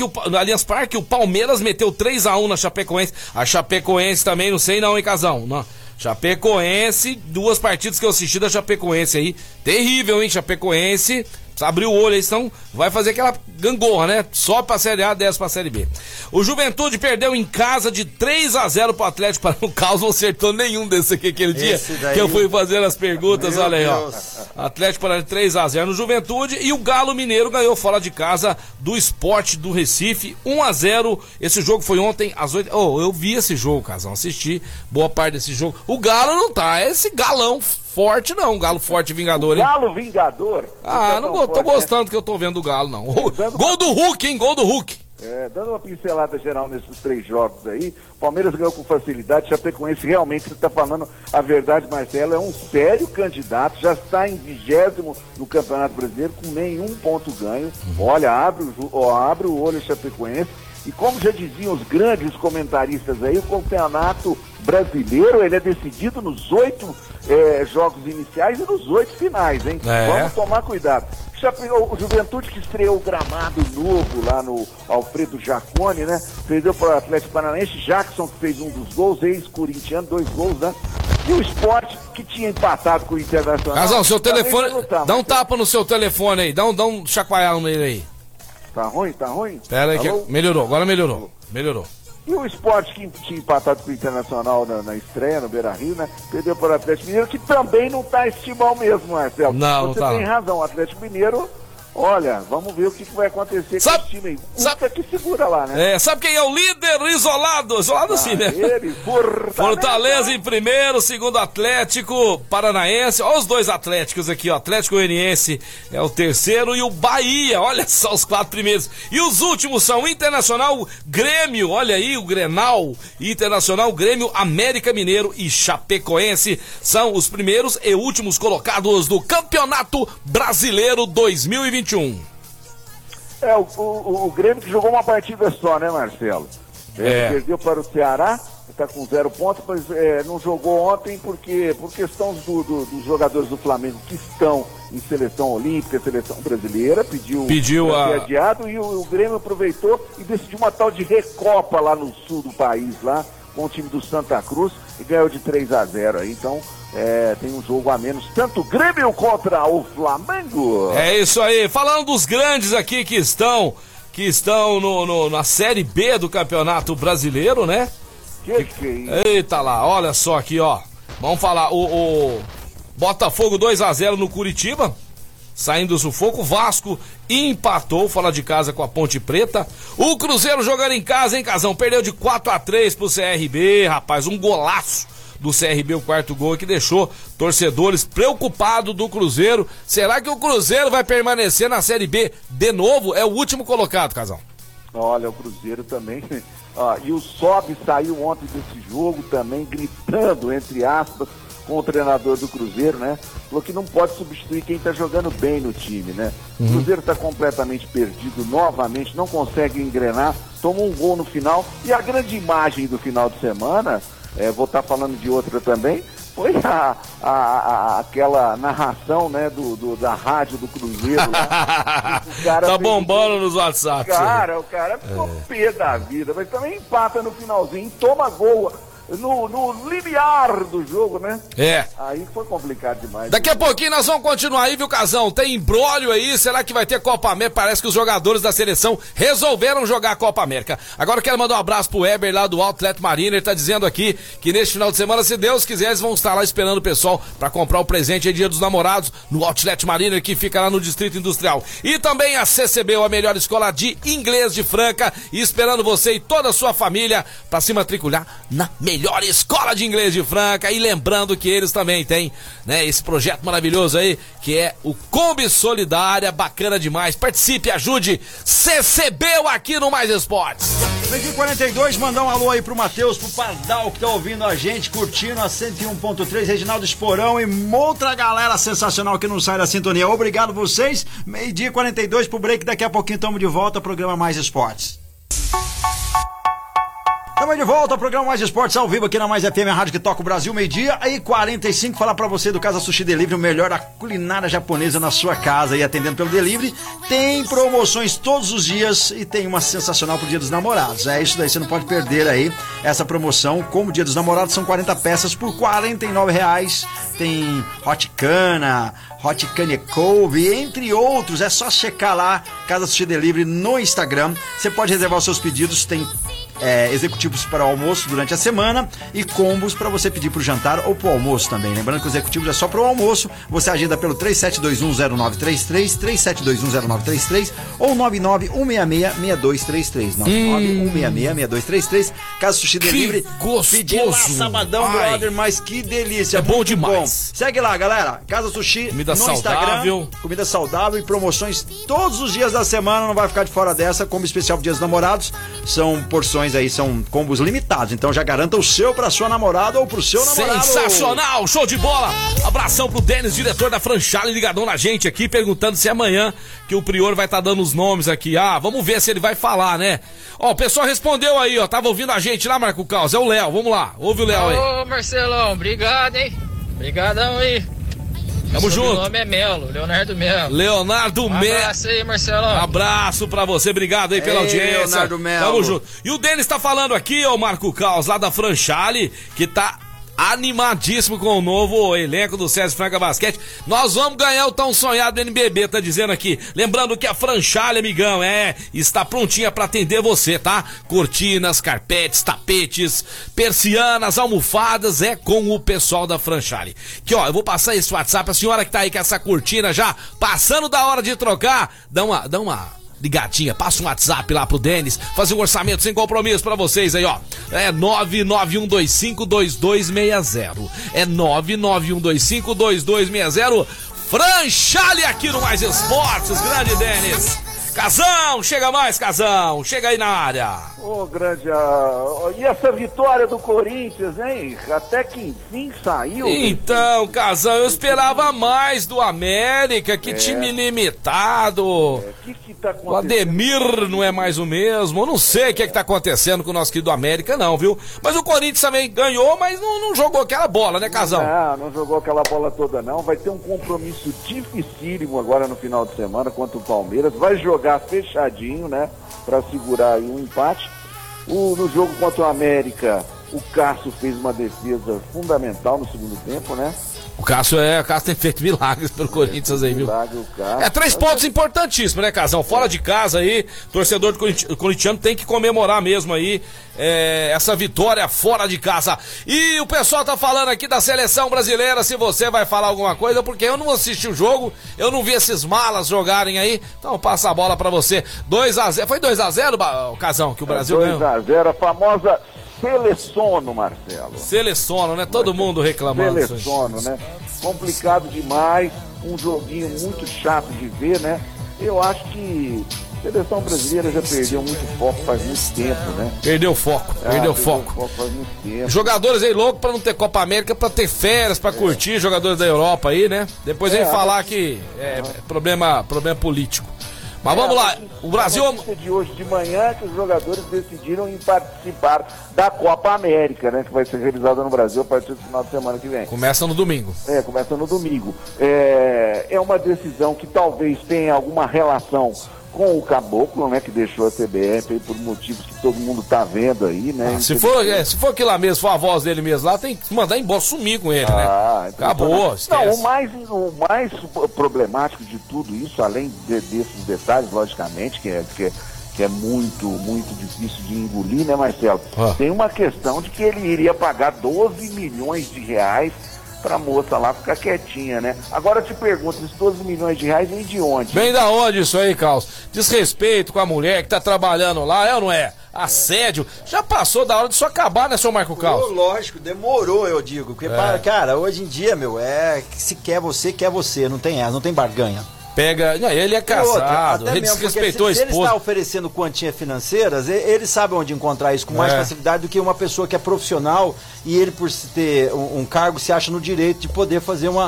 o Palmeiras meteu 3-1 na Chapecoense. A Chapecoense também, não sei não, hein, Casão? Não. Chapecoense, 2 partidas que eu assisti da Chapecoense aí. Terrível, hein, Chapecoense. Precisa abrir o olho aí, senão vai fazer aquela gangorra, né? Só pra Série A, 10 pra Série B. O Juventude perdeu em casa de 3-0 pro Atlético Paranaense. No caso, não acertou nenhum desse aqui aquele dia que eu fui fazendo as perguntas. Olha aí, ó. Atlético Paranaense 3-0 no Juventude. E o Galo Mineiro ganhou fora de casa do Sport do Recife 1-0. Esse jogo foi ontem às 8. Eu vi esse jogo, Casão. Assisti boa parte desse jogo. O Galo não tá, é esse galão forte não, Galo forte vingador, hein? Galo vingador? Não tô gostando que eu tô vendo do Galo, não. Gol do Hulk, hein? Gol do Hulk. Dando uma pincelada geral nesses 3 jogos aí, Palmeiras ganhou com facilidade, Chapecoense realmente, você está falando a verdade, Marcelo, é um sério candidato, já está em 20º no Campeonato Brasileiro com nenhum ponto ganho. Olha, abre o olho Chapecoense. E como já diziam os grandes comentaristas aí, o Campeonato Brasileiro, ele é decidido nos 8 jogos iniciais e nos 8 finais, hein? Vamos tomar cuidado. O Juventude, que estreou o gramado novo lá no Alfredo Jaconi, né? Perdeu para o Atlético Paranaense, Jackson, que fez um dos gols, ex-corintiano, 2 gols, né? E o Sport, que tinha empatado com o Internacional. Casal, seu telefone, dá um tapa no seu telefone aí, dá um chacoalhão nele aí. Tá ruim? Pera aí, que melhorou, agora melhorou. E o Sport, que tinha empatado com o Internacional na estreia, no Beira-Rio, né? Perdeu para o Atlético Mineiro, que também não tá estimão mesmo, Marcelo. Não tá. Você tem razão, o Atlético Mineiro Olha, vamos ver o que vai acontecer com esse time aí. Cuca que segura lá, né? Sabe quem é o líder isolado? Isolado sim, né? Fortaleza em primeiro, segundo Atlético Paranaense. Olha os dois Atléticos aqui, ó. Atlético Goianiense é o terceiro e o Bahia, olha só os 4 primeiros. E os últimos são Internacional, Grêmio, olha aí o Grenal, Internacional, Grêmio, América Mineiro e Chapecoense são os primeiros e últimos colocados do Campeonato Brasileiro 2021. O Grêmio que jogou uma partida só, né, Marcelo? Perdeu para o Ceará, está com 0 pontos, mas não jogou ontem por questão dos jogadores do Flamengo que estão em seleção olímpica, seleção brasileira, pediu para ser adiado, e o Grêmio aproveitou e decidiu uma tal de recopa lá no sul do país, lá com o time do Santa Cruz, e ganhou de 3-0 aí, então tem um jogo a menos, tanto o Grêmio contra o Flamengo. É isso aí, falando dos grandes aqui que estão na Série B do Campeonato Brasileiro, né? Que é isso? Eita lá, olha só aqui, ó. Vamos falar, o Botafogo 2-0 no Curitiba, saindo do sufoco. Vasco empatou fora de casa com a Ponte Preta. O Cruzeiro jogando em casa, hein, Casão? Perdeu de 4-3 pro CRB, rapaz, um golaço do CRB, o 4º gol, que deixou torcedores preocupados do Cruzeiro. Será que o Cruzeiro vai permanecer na Série B de novo? É o último colocado, Casão. Olha, o Cruzeiro também. E o Sobe saiu ontem desse jogo também, gritando, entre aspas, com o treinador do Cruzeiro, né? Falou que não pode substituir quem tá jogando bem no time, né? O Cruzeiro tá completamente perdido novamente, não consegue engrenar, tomou um gol no final, e a grande imagem do final de semana, vou estar falando de outra também, foi aquela narração, né, da rádio do Cruzeiro lá. O cara tá bombando nos WhatsApp. O cara ficou pé da vida, mas também empata no finalzinho, toma gol no limiar do jogo, né? Aí foi complicado demais. Daqui a pouquinho nós vamos continuar aí, viu, Casão? Tem imbróglio aí, será que vai ter Copa América? Parece que os jogadores da seleção resolveram jogar a Copa América. Agora eu quero mandar um abraço pro Weber lá do Outlet Marina. Ele tá dizendo aqui que neste final de semana, se Deus quiser, eles vão estar lá esperando o pessoal pra comprar o presente aí, Dia dos Namorados, no Outlet Marina, que fica lá no Distrito Industrial. E também a CCB, a melhor escola de inglês de Franca, e esperando você e toda a sua família pra se matricular na melhor escola de inglês de Franca. E lembrando que eles também têm, né, esse projeto maravilhoso aí, que é o Kombi Solidária, bacana demais. Participe, ajude, CCB aqui no Mais Esportes. Aqui 42, mandar um alô aí pro Matheus, pro Pardal, que tá ouvindo a gente, curtindo a 101.3, Reginaldo Esporão e outra galera sensacional que não sai da sintonia. Obrigado vocês. 12:42 pro break, daqui a pouquinho estamos de volta, programa Mais Esportes. Estamos de volta ao programa Mais Esportes ao vivo aqui na Mais FM, a rádio que toca o Brasil, 12:45. Falar pra você do Casa Sushi Delivery, o melhor da culinária japonesa na sua casa, e atendendo pelo delivery. Tem promoções todos os dias e tem uma sensacional pro Dia dos Namorados. É isso daí, você não pode perder aí essa promoção. Como Dia dos Namorados, são 40 peças por R$49. Tem Hot Cana, Hot Cane Cove, entre outros. É só checar lá, Casa Sushi Delivery no Instagram. Você pode reservar os seus pedidos, tem executivos para o almoço durante a semana e combos para você pedir para o jantar ou para o almoço também. Lembrando que os executivos é só para o almoço. Você agenda pelo 37210933, 37210933 ou 991666233, 991666233. Casa Sushi Delivery. Pedir lá sabadão, brother, mas que delícia. É bom demais. Segue lá, galera. Casa Sushi comida no saudável. Instagram. Comida saudável e promoções todos os dias da semana. Não vai ficar de fora dessa. Combo especial para Dias dos Namorados. São porções aí, são combos limitados, então já garanta o seu pra sua namorada ou pro seu namorado. Sensacional, show de bola. Abração pro Denis, diretor da Franchale, ligadão na gente aqui, perguntando se amanhã que o Prior vai estar dando os nomes aqui. Vamos ver se ele vai falar, né? Ó, o pessoal respondeu aí, ó, tava ouvindo a gente lá, Marco Caos, é o Léo, vamos lá, ouve o Léo aí. Ô, Marcelão, obrigado, hein? Obrigadão aí. Tamo junto. Meu nome é Melo, Leonardo Melo. Leonardo Melo. Abraço aí, Marcelão. Abraço pra você, obrigado aí pela audiência. Leonardo Melo. Tamo junto. E o Denis tá falando aqui, ó, Marco Caos, lá da Franchale, que tá animadíssimo com o novo elenco do César Franca Basquete. Nós vamos ganhar o tão sonhado NBB, tá dizendo aqui. Lembrando que a Franchalha, amigão, está prontinha pra atender você, tá? Cortinas, carpetes, tapetes, persianas, almofadas, com o pessoal da Franchalha. Que ó, eu vou passar esse WhatsApp, a senhora que tá aí com essa cortina já passando da hora de trocar, dá uma ligadinha, passa um WhatsApp lá pro Denis, fazer um orçamento sem compromisso pra vocês aí, ó. É 991252260. É 991252260. Franchalha aqui no Mais Esportes, grande Denis. Casão, chega mais, Casão, chega aí na área. Ô, grande, e essa vitória do Corinthians, hein? Até que enfim saiu. Então, Casão, eu esperava mais do América, que time limitado. O que tá acontecendo? O Ademir não é mais o mesmo, eu não sei o que tá acontecendo com o nosso querido América não, viu? Mas o Corinthians também ganhou, mas não jogou aquela bola, né, Casão? Não jogou aquela bola toda não, vai ter um compromisso dificílimo agora no final de semana contra o Palmeiras, vai jogar fechadinho, né, pra segurar aí um empate. No jogo contra o América, o Cássio fez uma defesa fundamental no segundo tempo, né? O Cássio tem feito milagres pelo Corinthians aí, viu? É 3 pontos importantíssimos, né, Casão? Fora de casa aí, torcedor do corintiano tem que comemorar mesmo aí essa vitória fora de casa. E o pessoal tá falando aqui da seleção brasileira, se você vai falar alguma coisa, porque eu não assisti o jogo, eu não vi esses malas jogarem aí, então passa a bola pra você. 2-0, foi 2-0, Casão, que o Brasil ganhou? 2-0, a famosa Seleciono, Marcelo. Seleciono, né? Todo mundo reclamando. Seleciono, né? Complicado demais, um joguinho muito chato de ver, né? Eu acho que a seleção brasileira já perdeu muito foco faz muito tempo, né? Perdeu foco faz muito tempo. Jogadores aí loucos pra não ter Copa América, pra ter férias, pra curtir, jogadores da Europa aí, né? Depois vem falar que é problema político. Mas vamos lá, o Brasil... A notícia de hoje de manhã que os jogadores decidiram em participar da Copa América, né? Que vai ser realizada no Brasil a partir do final de semana que vem. Começa no domingo. Começa no domingo. É uma decisão que talvez tenha alguma relação com o Caboclo, né? Que deixou a CBF aí por motivos que todo mundo tá vendo aí, né? Se for aquilo lá mesmo, for a voz dele mesmo lá, tem que mandar embora, sumir com ele, né? Acabou, esquece. Não, o mais problemático de tudo isso, além desses detalhes, logicamente, que é muito, muito difícil de engolir, né, Marcelo? Tem uma questão de que ele iria pagar 12 milhões de reais pra moça lá ficar quietinha, né? Agora eu te pergunto, esses 12 milhões de reais vem de onde? Vem da onde isso aí, Carlos? Desrespeito com a mulher que tá trabalhando lá, ou não é? Assédio, já passou da hora disso acabar, né, seu Marco Carlos? Lógico, demorou, eu digo. Porque, cara, hoje em dia, se quer você, não tem barganha. Ele é casado, ele desrespeitou a esposa. Se ele está oferecendo quantias financeiras, ele sabe onde encontrar isso com mais facilidade do que uma pessoa que é profissional e ele, por ter um cargo, se acha no direito de poder fazer uma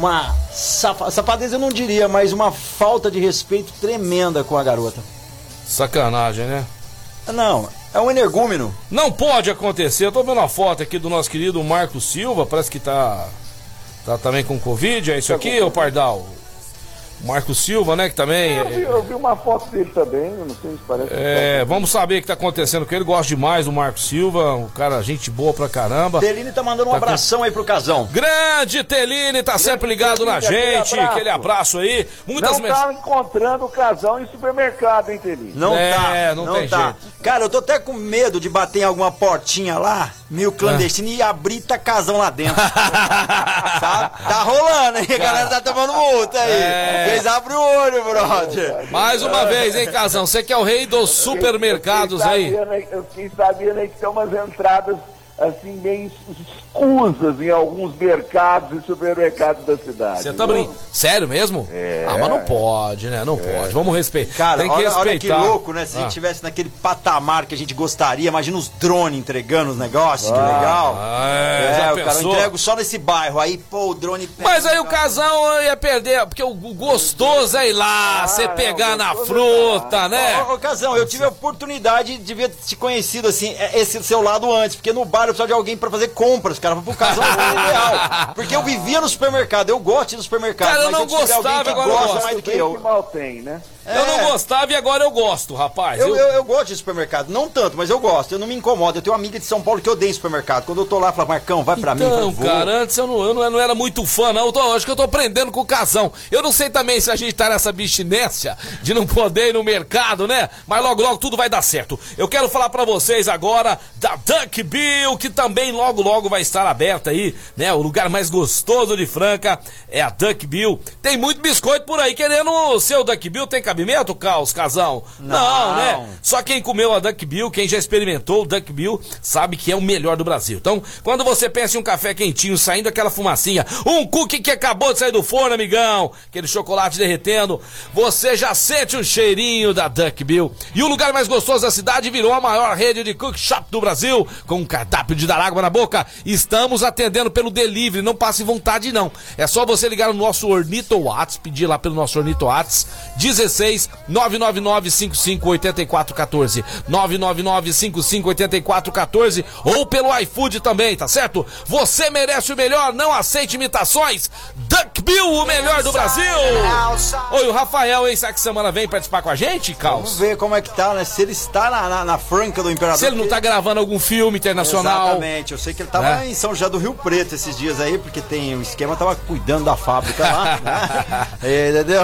safadeza, eu não diria, mas uma falta de respeito tremenda com a garota. Sacanagem, né? Não, é um energúmeno. Não pode acontecer. Eu tô vendo uma foto aqui do nosso querido Marco Silva, parece que tá também com Covid, é isso aqui, ô Pardal? Marco Silva, né, que também... Eu vi uma foto dele também, eu não sei se parece... vamos saber o que tá acontecendo com ele, gosto demais do Marco Silva, um cara, gente boa pra caramba. Teline tá mandando um abração aí pro Casão. Grande Teline, tá sempre ligado na gente, aquele abraço aí. Não tá encontrando o Casão em supermercado, hein, Teline? Não tem jeito. Cara, eu tô até com medo de bater em alguma portinha lá, meio clandestino, e abrir tá Casão lá dentro. Tá rolando, hein? A galera tá tomando multa aí. Vocês abrem o olho, brother. Mais uma vez, hein, Casão? Você que é o rei dos supermercados aí. Eu fiquei sabendo aí que tem umas entradas assim, meio escusas em alguns mercados e supermercados da cidade. Você tá brincando? Sério mesmo? Mas não pode, né? Não pode. Vamos respeitar. Cara, tem que respeitar. Olha que louco, né? Se a gente tivesse naquele patamar que a gente gostaria, imagina os drones entregando os negócios, que legal. O cara entrega só nesse bairro, aí, o drone pega. Mas aí o Casão ia perder, porque o gostoso é ir lá, você pegar na fruta, né? Ô, Casão, eu tive a oportunidade de ver te conhecido assim, esse seu lado antes, porque no bar eu precisava de alguém pra fazer compras, cara, pro Casão ideal. Porque eu vivia no supermercado, eu gosto de ir no supermercado, cara, eu mas não gostava, alguém que agora gosta mais do que eu. Que mal tem, né? Eu não gostava e agora eu gosto, rapaz. Eu gosto de supermercado, não tanto, mas eu gosto, eu não me incomodo. Eu tenho uma amiga de São Paulo que odeia supermercado. Quando eu tô lá, fala, Marcão, vai pra mim. Não, cara, antes eu não era muito fã, não. Acho que eu tô aprendendo com o Casão. Eu não sei também se a gente tá nessa abstinência de não poder ir no mercado, né? Mas logo tudo vai dar certo. Eu quero falar pra vocês agora da Duck Bill, que também logo vai estar aberta aí, né? O lugar mais gostoso de Franca é a Duck Bill. Tem muito biscoito por aí querendo o seu Duck Bill. Tem cabimento, Casão? Não, né? Só quem comeu a Duck Bill, quem já experimentou o Duck Bill, sabe que é o melhor do Brasil. Então, quando você pensa em um café quentinho, saindo aquela fumacinha, um cookie que acabou de sair do forno, amigão, aquele chocolate derretendo, você já sente o cheirinho da Duck Bill. E o lugar mais gostoso da cidade virou a maior rede de cook shop do Brasil, com um cardápio de dar água na boca. Estamos atendendo pelo delivery, não passe vontade não. É só você ligar no nosso Ornito Whats, pedir lá pelo nosso Ornito Whats, 16 999 55 84 14, 999 55 84 14, ou pelo iFood também, tá certo? Você merece o melhor, não aceite imitações. Duck Bill, o melhor do Brasil. Oi, o Rafael, hein? Será que semana vem participar com a gente, Carlos? Vamos ver como é que tá, né? Se ele está na Franca do Imperador. Se ele não tá gravando alguum filme internacional. Exatamente, eu sei que ele tava em São José do Rio Preto esses dias aí, porque tem um esquema, tava cuidando da fábrica lá, né? Entendeu?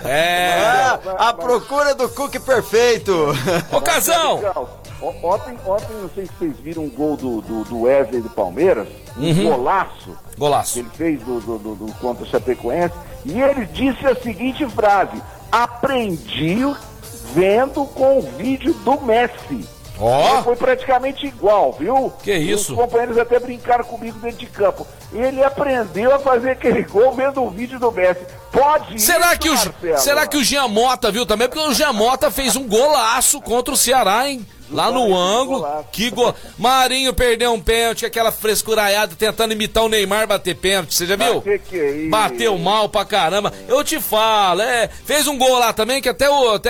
A procura do cookie perfeito. Ô, Casão! Ontem, não sei se vocês viram um gol do Wesley do Palmeiras, um golaço que ele fez do contra o Chapecoense, e ele disse a seguinte frase: aprendi vendo com o vídeo do Messi. Foi praticamente igual, viu? Que isso? Os companheiros até brincaram comigo dentro de campo. Ele aprendeu a fazer aquele gol vendo o vídeo do Messi. Pode ir. Será que o Jean Mota viu também? Porque o Jean Mota fez um golaço contra o Ceará, hein? Lá no ângulo, que gol. Marinho perdeu um pênalti, aquela frescuraiada tentando imitar o Neymar bater pênalti, você já viu? Que é isso? Bateu mal pra caramba. Eu te falo, fez um gol lá também que até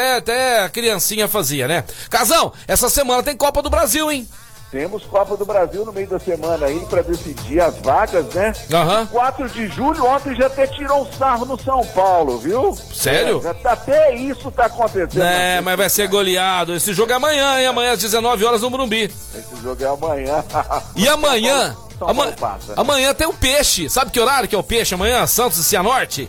a criancinha fazia, né? Casão, essa semana tem Copa do Brasil, hein? Temos Copa do Brasil no meio da semana aí pra decidir as vagas, né? 4 de julho, ontem já até tirou um sarro no São Paulo, viu? Sério? Até isso tá acontecendo. Mas vai ser goleado. Esse jogo é amanhã, hein? Amanhã às 19 horas no Morumbi. Esse jogo é amanhã. E amanhã? Amanhã tem o Peixe. Sabe que horário que é o Peixe amanhã? Santos e Cianorte?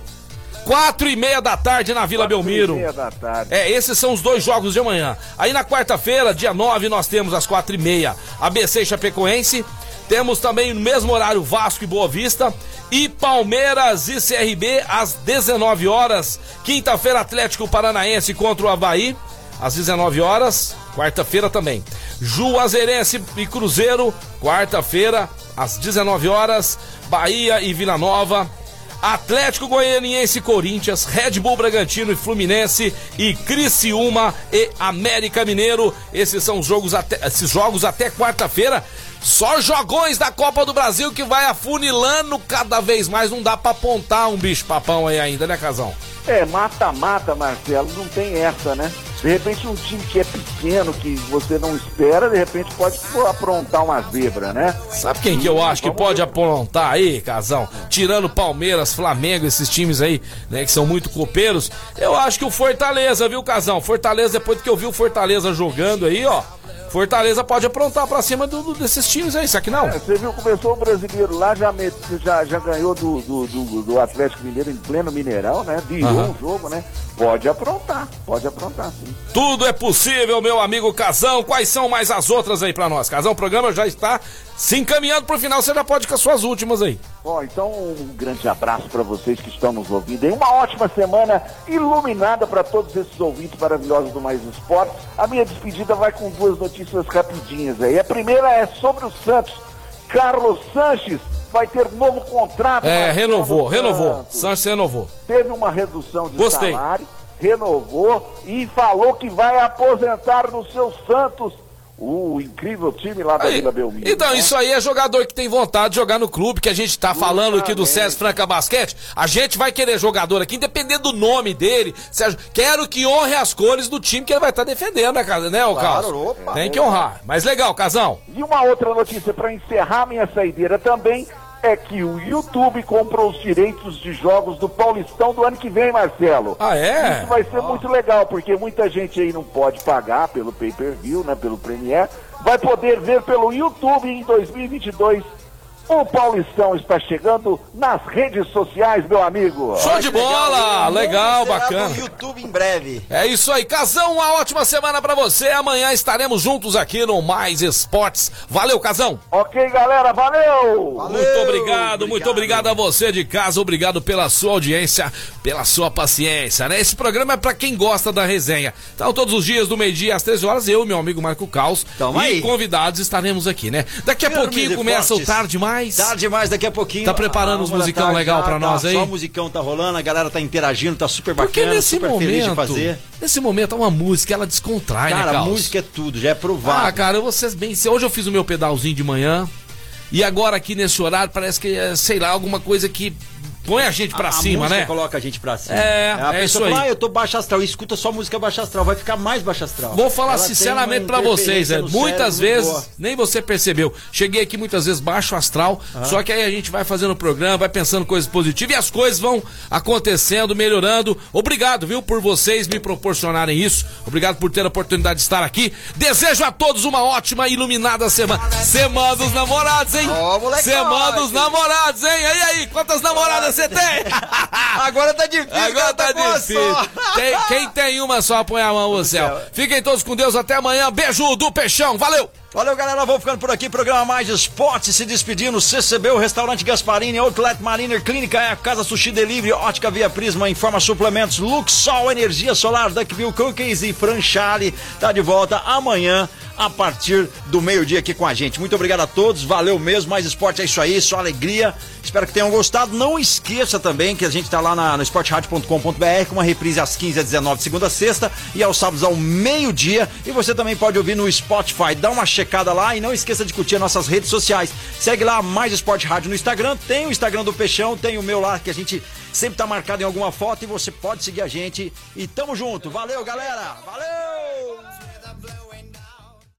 4:30 da tarde na Vila Belmiro. 4:30 da tarde. Esses são os dois jogos de amanhã. Aí na quarta-feira, dia 9, nós temos às 4:30 ABC e Chapecoense. Temos também no mesmo horário Vasco e Boa Vista. E Palmeiras e CRB às 19 horas. Quinta-feira, Atlético Paranaense contra o Avaí às 19 horas. Quarta-feira também. Juazeirense e Cruzeiro, quarta-feira às 19 horas. Bahia e Vila Nova. Atlético Goianiense e Corinthians, Red Bull Bragantino e Fluminense e Criciúma e América Mineiro. Esses são os jogos até quarta-feira. Só jogões da Copa do Brasil que vai afunilando cada vez mais. Não dá pra apontar um bicho-papão aí ainda, né, Casão? Mata-mata, Marcelo, não tem essa, né? De repente um time que é pequeno, que você não espera, de repente pode aprontar uma zebra, né? Sabe quem que eu acho que pode aprontar aí, Casão? Tirando Palmeiras, Flamengo, esses times aí, né, que são muito copeiros, eu acho que o Fortaleza, viu, Casão? Fortaleza, depois que eu vi o Fortaleza jogando aí, ó, Fortaleza pode aprontar pra cima desses times aí, será que não? Você viu, começou o brasileiro lá, já ganhou do Atlético Mineiro em pleno Mineirão, né? Virou um jogo, né? Pode aprontar sim. Tudo é possível, meu amigo Casão. Quais são mais as outras aí pra nós? Casão, o programa já está se encaminhando pro final, você já pode com as suas últimas aí. Então um grande abraço pra vocês que estão nos ouvindo. Uma ótima semana iluminada pra todos esses ouvintes maravilhosos do Mais Esportes. A minha despedida vai com 2 notícias rapidinhas aí. A primeira é sobre o Santos. Carlos Sanches vai ter novo contrato. Renovou. Sanches renovou. Teve uma redução de salário, renovou e falou que vai aposentar no seu Santos, o incrível time lá da Vila Belmiro. Então, né? Isso aí é jogador que tem vontade de jogar no clube, que a gente tá falando aqui do César Franca Basquete. A gente vai querer jogador aqui, independente do nome dele. Quero que honre as cores do time que ele vai estar defendendo, né, o Carlos? Tem que honrar. Mas legal, Casão. E uma outra notícia para encerrar minha saideira também. é que o YouTube comprou os direitos de jogos do Paulistão do ano que vem, Marcelo. Ah, é? Isso vai ser muito legal, porque muita gente aí não pode pagar pelo pay-per-view, né, pelo Premiere, vai poder ver pelo YouTube em 2022. O Paulistão está chegando nas redes sociais, meu amigo. Show de bola! Legal, bacana. No YouTube em breve. É isso aí, Casão, uma ótima semana pra você. Amanhã estaremos juntos aqui no Mais Esportes. Valeu, Casão. Ok, galera, valeu! Muito obrigado a você de casa, obrigado pela sua audiência, pela sua paciência, né? Esse programa é pra quem gosta da resenha. Então, todos os dias do meio-dia às 13 horas, eu e meu amigo Marco Caos e convidados estaremos aqui, né? Daqui a pouquinho começa o Tarde Mais. Tarde demais, daqui a pouquinho. Tá preparando uns musicão legal pra nós aí? Só o musicão tá rolando, a galera tá interagindo, tá super bacana, porque nesse super momento, feliz de fazer. Nesse momento, uma música, ela descontrai, né, Cara, Caos? música é tudo, já é provado. Ah, cara, vocês bem... Hoje eu fiz o meu pedalzinho de manhã e agora aqui nesse horário parece que é, sei lá, alguma coisa que põe a gente pra cima, né? Coloca a gente pra cima. É isso aí. Fala, eu tô baixo astral, e escuta só música baixo astral, vai ficar mais baixo astral. Vou falar sinceramente pra vocês, muitas vezes, nem você percebeu, cheguei aqui muitas vezes baixo astral, só que aí a gente vai fazendo o programa, vai pensando coisas positivas e as coisas vão acontecendo, melhorando. Obrigado, viu, por vocês me proporcionarem isso, obrigado por ter a oportunidade de estar aqui. Desejo a todos uma ótima e iluminada semana. Semana dos namorados, hein? Semana dos namorados, hein? E aí, quantas namoradas você tem? Agora tá difícil. Agora tá difícil. Quem tem uma só, põe a mão no céu. Fiquem todos com Deus, até amanhã. Beijo do Peixão, valeu! Valeu, galera, vamos ficando por aqui, programa Mais Esporte, se despedindo, CCB, o Restaurante Gasparini, Outlet Mariner, Clínica é a Casa Sushi Delivery, Ótica Via Prisma, Informa Suplementos, Luxol, Energia Solar, Duckville Cookies e Franchale, tá de volta amanhã, a partir do meio-dia aqui com a gente. Muito obrigado a todos, valeu mesmo, Mais Esporte é isso aí, só alegria, espero que tenham gostado. Não esqueça também que a gente tá lá no esporteradio.com.br com uma reprise às 15 às 19 de segunda a sexta e aos sábados ao meio-dia, e você também pode ouvir no Spotify. Dá uma checada lá e não esqueça de curtir as nossas redes sociais. Segue lá Mais Esporte Rádio no Instagram, tem o Instagram do Peixão, tem o meu lá que a gente sempre tá marcado em alguma foto, e você pode seguir a gente e tamo junto. Valeu, galera! Valeu!